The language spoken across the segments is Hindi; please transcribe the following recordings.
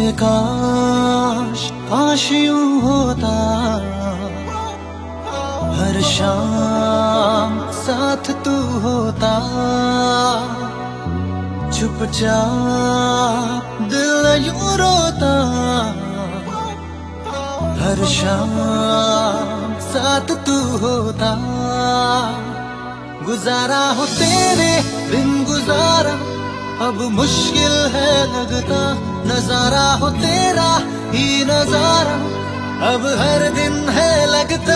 काश काश यूं होता, हर शाम साथ तू होता, चुपचाप दिल यूं रोता, हर शाम साथ तू होता। गुजारा हो तेरे बिन गुजारा अब मुश्किल है लगता, नजारा हो तेरा ही नजारा अब हर दिन है लगता।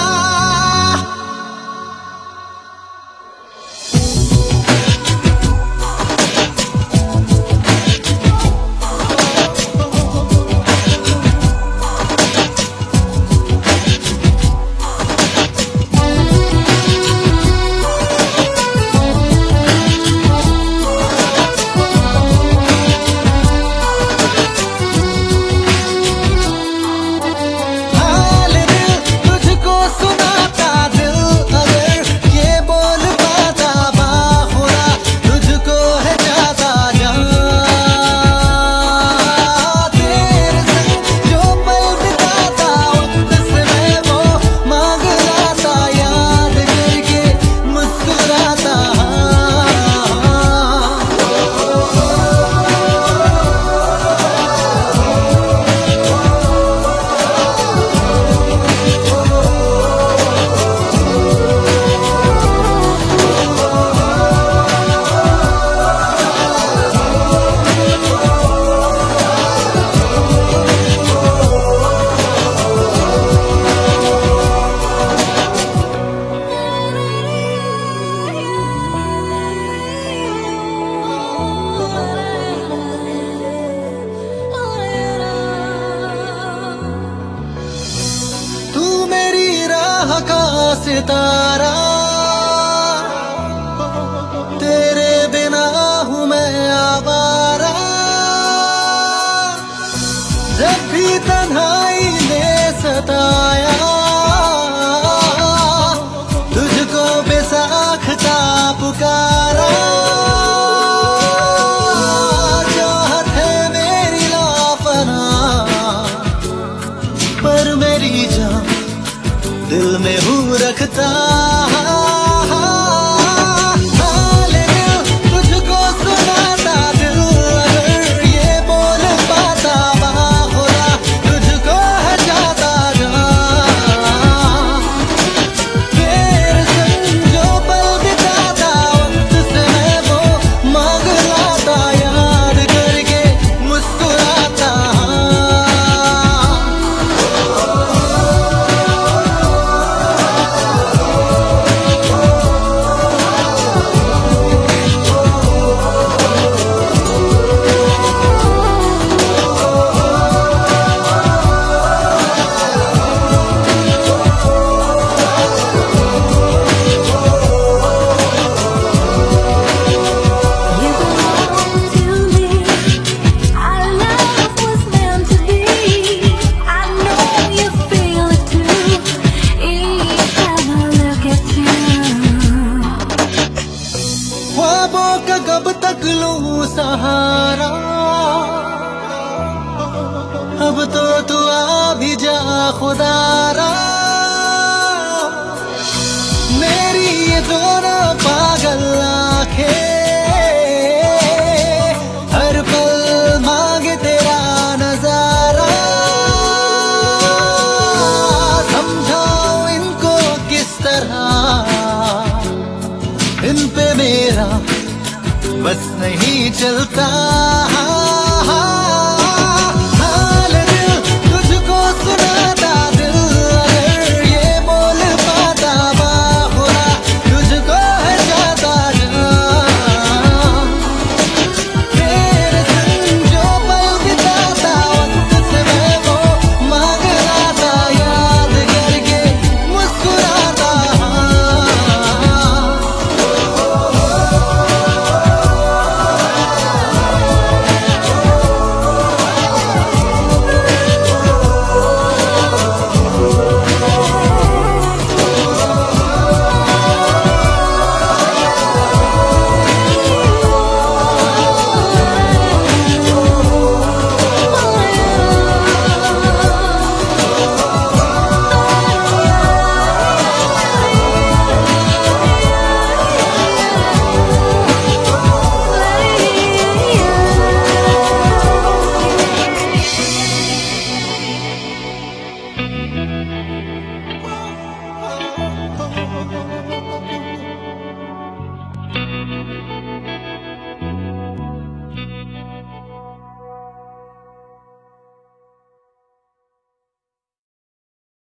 का सितारा तेरे बिना हूँ मैं आवारा, जब भी तन्हाई ने सताया तुझको बेसाख्ता पुकारा। चाहत है मेरी लापना पर मेरी जान दिल में हूँ रखता। तुझको सुनाता दिल अगर ये बोल पाता, बाखुदा तुझको है जाता जहाँ। तेरे संग जो पल बिताता वक्त से मैं वो मांग लाता, याद करके मुस्कुराता। ख्वाबों का कब तक लूं सहारा, अब तो तू आ भी जा खुदारा। मेरी ये दोनों पागल आंखें हर पल मांगे तेरा नजारा। समझाओ इनको किस तरह, इन पे मेरा बस नहीं चलता।